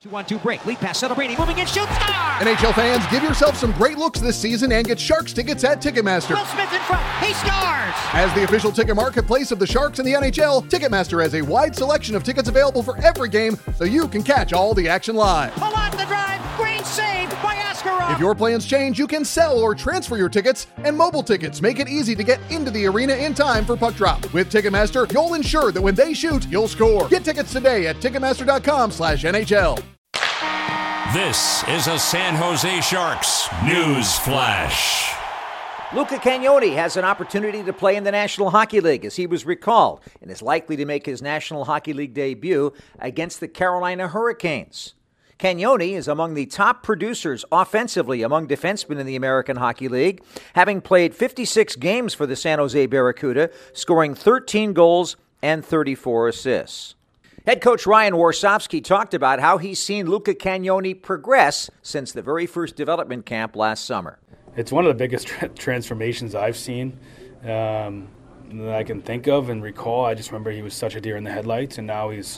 2-1-2 break. Lead pass. Celebrini moving in. Shoots. Star! NHL fans, give yourself some great looks this season and get Sharks tickets at Ticketmaster. Will Smith in front. He scores! As the official ticket marketplace of the Sharks and the NHL, Ticketmaster has a wide selection of tickets available for every game so you can catch all the action live. Along the drive. Green saved by Askarov. If your plans change, you can sell or transfer your tickets, and mobile tickets make it easy to get into the arena in time for puck drop. With Ticketmaster, you'll ensure that when they shoot, you'll score. Get tickets today at Ticketmaster.com/NHL. This is a San Jose Sharks news flash. Luca Cagnoni has an opportunity to play in the National Hockey League as he was recalled and is likely to make his National Hockey League debut against the Carolina Hurricanes. Cagnoni is among the top producers offensively among defensemen in the American Hockey League, having played 56 games for the San Jose Barracuda, scoring 13 goals and 34 assists. Head coach Ryan Warsofsky talked about how he's seen Luca Cagnoni progress since the very first development camp last summer. It's one of the biggest transformations I've seen that I can think of and recall. I just remember he was such a deer in the headlights, and now he's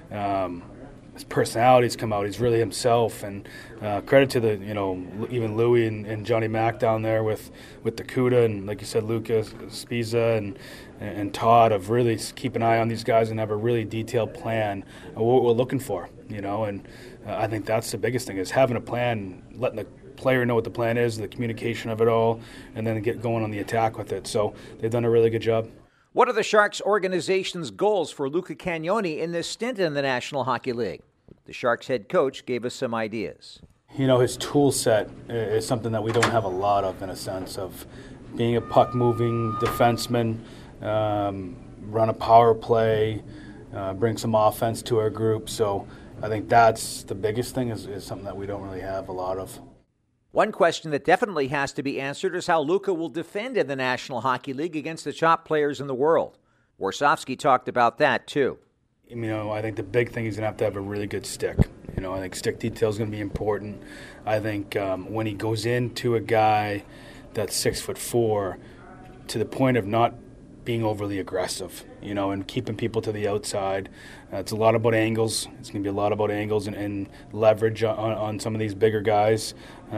his personality's come out. He's really himself, and credit to the even Louie and Johnny Mac down there with the CUDA, and like you said, Lucas Spiza and Todd of really keep an eye on these guys and have a really detailed plan of what we're looking for. And I think that's the biggest thing is having a plan, letting the player know what the plan is, the communication of it all, and then get going on the attack with it. So they've done a really good job. What are the Sharks organization's goals for Luca Cagnoni in this stint in the National Hockey League? The Sharks head coach gave us some ideas. His tool set is something that we don't have a lot of, in a sense of being a puck-moving defenseman, run a power play, bring some offense to our group. So I think that's the biggest thing is something that we don't really have a lot of. One question that definitely has to be answered is how Luca will defend in the National Hockey League against the top players in the world. Warsofsky talked about that, too. I think the big thing is going to have a really good stick. I think stick detail is going to be important. I think when he goes into a guy that's 6'4", to the point of not being overly aggressive, and keeping people to the outside. It's a lot about angles. It's going to be a lot about angles and leverage on some of these bigger guys.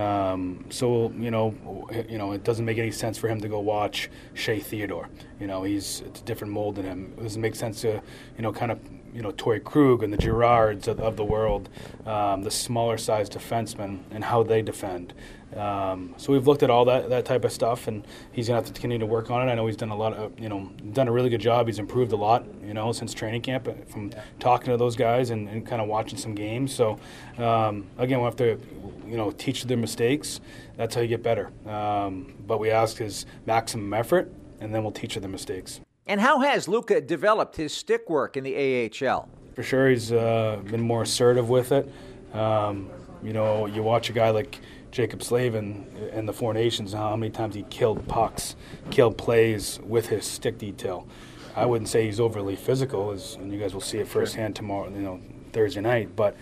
It doesn't make any sense for him to go watch Shea Theodore. It's a different mold than him. It doesn't make sense to, Torrey Krug and the Girards of the world, the smaller sized defensemen and how they defend. So we've looked at all that type of stuff, and he's going to have to continue to work on it. I know he's done done a really good job. He's improved a lot, since training camp from talking to those guys and kind of watching some games. So, again, we'll have to, teach their mistakes. That's how you get better. But we ask his maximum effort, and then we'll teach the mistakes. And how has Luca developed his stick work in the AHL? For sure, he's been more assertive with it. You watch a guy like Jacob Slavin in the Four Nations, how many times he killed pucks, killed plays with his stick detail. I wouldn't say he's overly physical, and you guys will see it firsthand tomorrow, Thursday night. But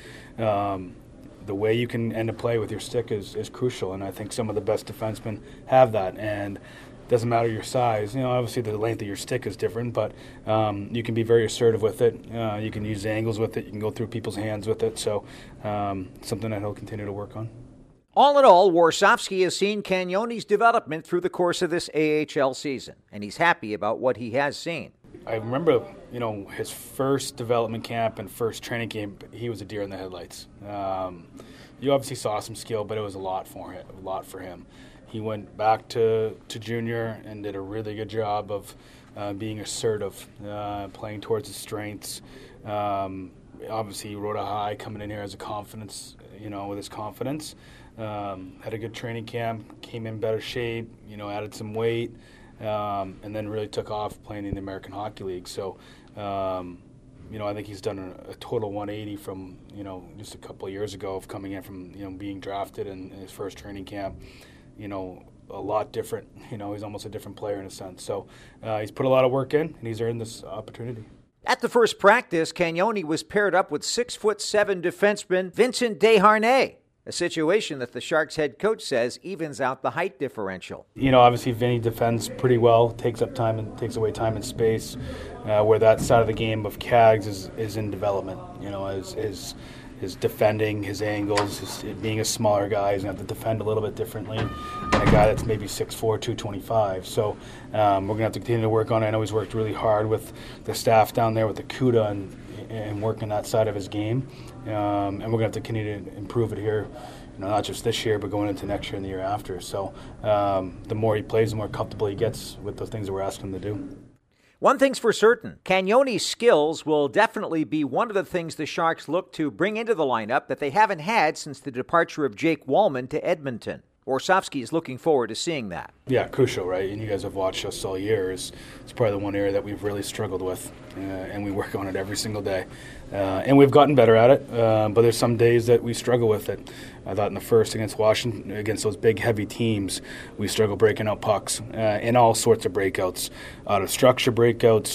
the way you can end a play with your stick is crucial, and I think some of the best defensemen have that. And it doesn't matter your size. Obviously the length of your stick is different, but you can be very assertive with it. You can use angles with it. You can go through people's hands with it. So something that he'll continue to work on. All in all, Warsofsky has seen Cagnoni's development through the course of this AHL season, and he's happy about what he has seen. I remember, his first development camp and first training camp, he was a deer in the headlights. You obviously saw some skill, but it was a lot for him. He went back to junior and did a really good job of being assertive, playing towards his strengths. Obviously, he rode a high coming in here as a confidence, with his confidence. Had a good training camp, came in better shape, added some weight, and then really took off playing in the American Hockey League. So, I think he's done a total 180 from, just a couple of years ago of coming in from, being drafted in his first training camp. A lot different. He's almost a different player in a sense. So he's put a lot of work in, and he's earned this opportunity. At the first practice, Cagnoni was paired up with 6'7" defenseman Vincent Desharnais, a situation that the Sharks head coach says evens out the height differential. Obviously Vinny defends pretty well, takes away time and space, where that side of the game of Cags is in development. his defending, his angles, being a smaller guy, he's going to have to defend a little bit differently than a guy that's maybe 6'4", 225. So we're going to have to continue to work on it. I know he's worked really hard with the staff down there with the CUDA and working that side of his game. And we're going to have to continue to improve it here, not just this year, but going into next year and the year after. So the more he plays, the more comfortable he gets with the things that we're asking him to do. One thing's for certain, Cagnoni's skills will definitely be one of the things the Sharks look to bring into the lineup that they haven't had since the departure of Jake Wallman to Edmonton. Orsovsky is looking forward to seeing that. Yeah, crucial, right? And you guys have watched us all year. It's probably the one area that we've really struggled with, and we work on it every single day. And we've gotten better at it, but there's some days that we struggle with it. I thought in the first against Washington, against those big, heavy teams, we struggle breaking out pucks in all sorts of breakouts, out of structure breakouts,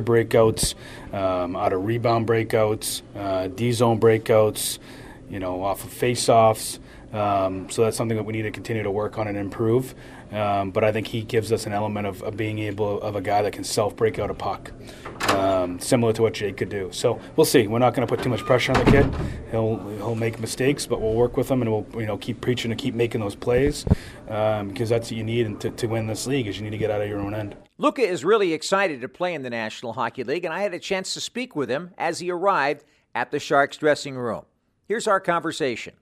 out of rebound breakouts, D-zone breakouts, off of face-offs. So that's something that we need to continue to work on and improve. But I think he gives us an element of being able of a guy that can self-break out a puck, similar to what Jake could do. So we'll see. We're not going to put too much pressure on the kid. He'll make mistakes, but we'll work with him and we'll keep preaching to keep making those plays because that's what you need to win this league is you need to get out of your own end. Luka is really excited to play in the National Hockey League, and I had a chance to speak with him as he arrived at the Sharks dressing room. Here's our conversation.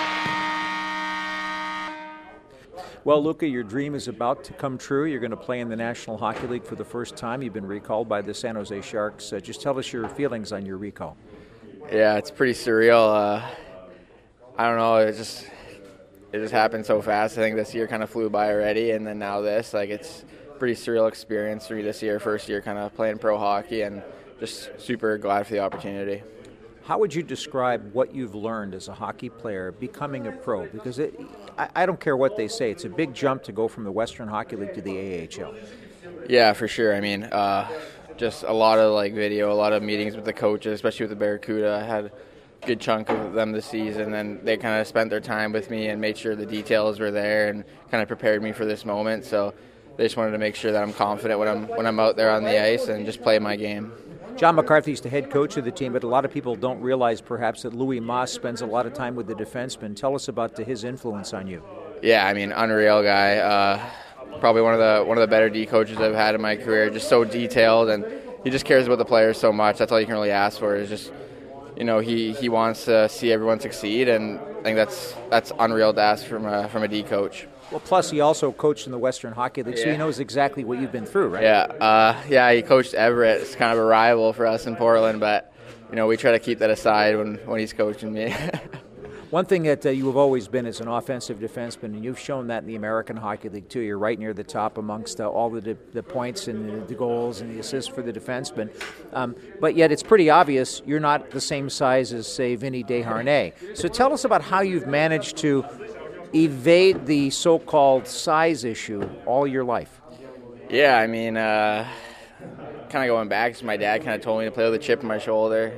Well, Luka, your dream is about to come true. You're going to play in the National Hockey League for the first time. You've been recalled by the San Jose Sharks. Just tell us your feelings on your recall. Yeah, it's pretty surreal. I don't know. It just happened so fast. I think this year kind of flew by already, and then now this. It's a pretty surreal experience for me this year, first year kind of playing pro hockey, and just super glad for the opportunity. How would you describe what you've learned as a hockey player becoming a pro? Because I don't care what they say. It's a big jump to go from the Western Hockey League to the AHL. Yeah, for sure. I mean, just a lot of video, a lot of meetings with the coaches, especially with the Barracuda. I had a good chunk of them this season, and they kind of spent their time with me and made sure the details were there and kind of prepared me for this moment. So they just wanted to make sure that I'm confident when I'm out there on the ice and just play my game. John McCarthy's the head coach of the team, but a lot of people don't realize perhaps that Louis Moss spends a lot of time with the defensemen. Tell us about his influence on you. Yeah, I mean, unreal guy. Probably one of the better D coaches I've had in my career. Just so detailed, and he just cares about the players so much. That's all you can really ask for. Is just he wants to see everyone succeed, and I think that's unreal to ask from a D coach. Well, plus he also coached in the Western Hockey League, so he knows exactly what you've been through, right? Yeah, he coached Everett. It's kind of a rival for us in Portland, but we try to keep that aside when he's coaching me. One thing that you have always been is an offensive defenseman, and you've shown that in the American Hockey League too. You're right near the top amongst all the points and the goals and the assists for the defenseman. But yet it's pretty obvious you're not the same size as, say, Vinny Desharnais. So tell us about how you've managed to evade the so-called size issue all your life. Yeah, I mean, kind of going back, so my dad kind of told me to play with a chip on my shoulder.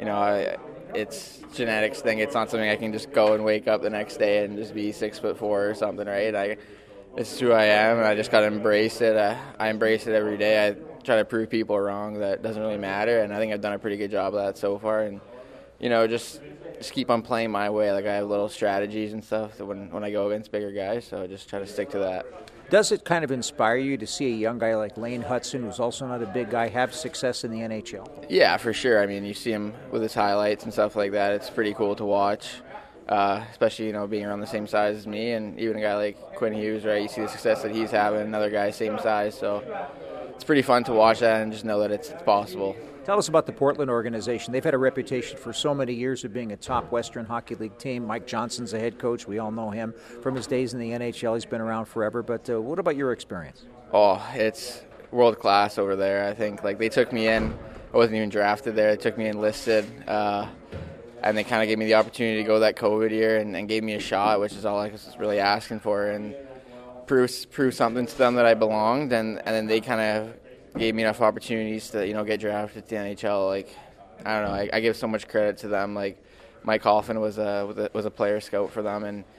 It's genetics thing. It's not something I can just go and wake up the next day and just be 6'4" or something, right? It's who I am, and I just got to embrace it. I embrace it every day. I try to prove people wrong that it doesn't really matter, and I think I've done a pretty good job of that so far. And just keep on playing my way. I have little strategies and stuff that when I go against bigger guys, so I just try to stick to that. Does it kind of inspire you to see a young guy like Lane Hudson, who's also not a big guy, have success in the NHL? Yeah, for sure. I mean, you see him with his highlights and stuff like that. It's pretty cool to watch, especially, being around the same size as me. And even a guy like Quinn Hughes, right? You see the success that he's having, another guy same size. So it's pretty fun to watch that and just know that it's possible. Tell us about the Portland organization. They've had a reputation for so many years of being a top Western Hockey League team. Mike Johnson's the head coach. We all know him from his days in the NHL. He's been around forever. But what about your experience? Oh, it's world class over there. I think they took me in. I wasn't even drafted there. They took me enlisted, and they kind of gave me the opportunity to go that COVID year and gave me a shot, which is all I was really asking for, and prove something to them that I belonged. And then they kind of gave me enough opportunities to get drafted to the NHL. I don't know. I give so much credit to them. Mike Hoffman was a player scout for them, and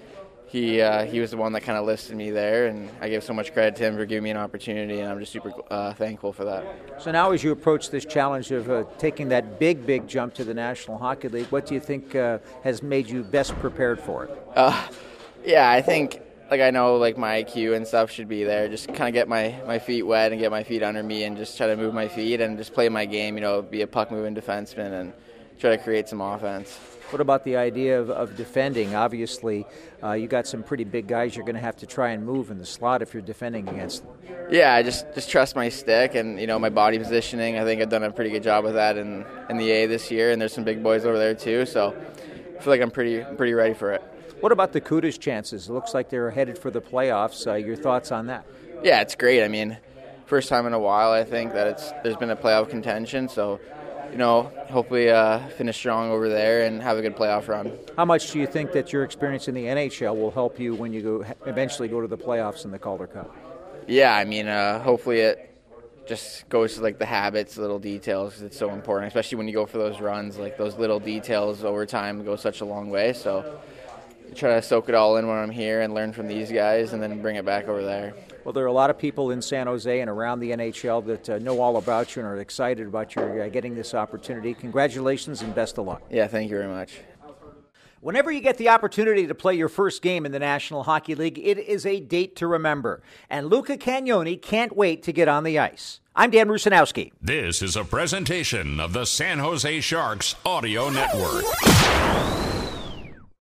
he was the one that kind of listed me there, and I give so much credit to him for giving me an opportunity, and I'm just super thankful for that. So now as you approach this challenge of taking that big jump to the National Hockey League, what do you think has made you best prepared for it? Yeah, I think I know my IQ and stuff should be there. Just kind of get my feet wet and get my feet under me and just try to move my feet and just play my game, be a puck-moving defenseman and try to create some offense. What about the idea of defending? Obviously, you got some pretty big guys you're going to have to try and move in the slot if you're defending against them. Yeah, I just trust my stick and, my body positioning. I think I've done a pretty good job with that in the A this year, and there's some big boys over there too, so I feel like I'm pretty ready for it. What about the Cudas' chances? It looks like they're headed for the playoffs. Your thoughts on that? Yeah, it's great. I mean, first time in a while I think that there's been a playoff contention, so hopefully finish strong over there and have a good playoff run. How much do you think that your experience in the NHL will help you when you eventually go to the playoffs in the Calder Cup? Yeah, I mean, hopefully it just goes to the habits, little details, because it's so important, especially when you go for those runs. Those little details over time go such a long way. So I try to soak it all in when I'm here and learn from these guys and then bring it back over there. Well, there are a lot of people in San Jose and around the NHL that know all about you and are excited about your getting this opportunity. Congratulations and best of luck. Yeah, thank you very much. Whenever you get the opportunity to play your first game in the National Hockey League, it is a date to remember. And Luca Cagnoni can't wait to get on the ice. I'm Dan Rusanowski. This is a presentation of the San Jose Sharks Audio Network.